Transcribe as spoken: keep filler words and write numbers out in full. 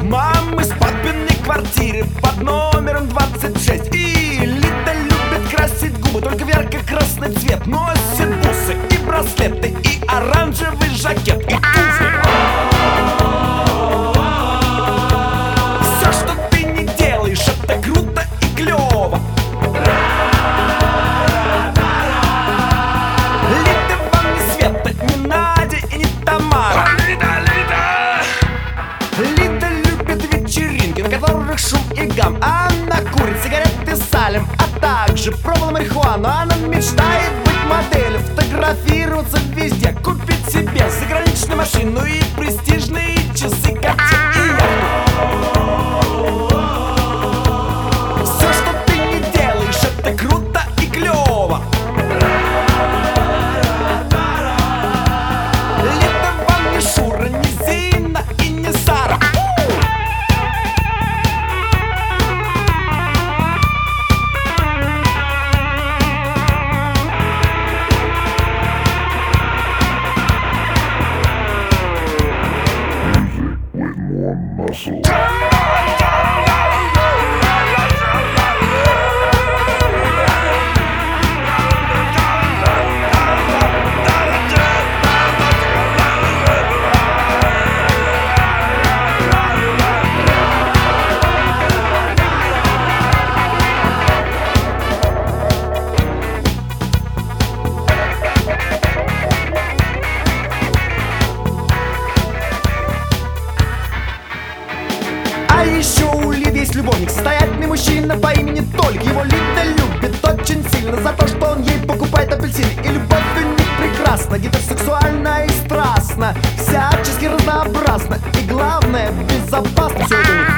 мамы с папиной квартиры под номером двадцать шесть. И Лида любит красить губы только в ярко-красный цвет. Носит бусы и браслеты, и оранжевый жакет, и туфли. Все, что ты не делаешь, это круто и клево. Лида вам не Света, не Надя и не Тамара. Лида, Лида. Лида любит вечеринки, на которых шум и гам. Она курит сигареты с салем, а также пробовала марихуану. Она мечтает быть моделью, фотографироваться везде, купить себе заграничную машину и престижные часы, Cartier и яхту. Все, что ты не делаешь, это круто и клево. Лида вам не Шура, не Зина и не Сара. Muscle. А еще у Лиды есть любовник, состоятельный мужчина по имени Толик. Его Лида любит очень сильно за то, что он ей покупает апельсины. И любовь у них прекрасна, гиперсексуальна и страстна, всячески разнообразна. И главное, безопасно. Все это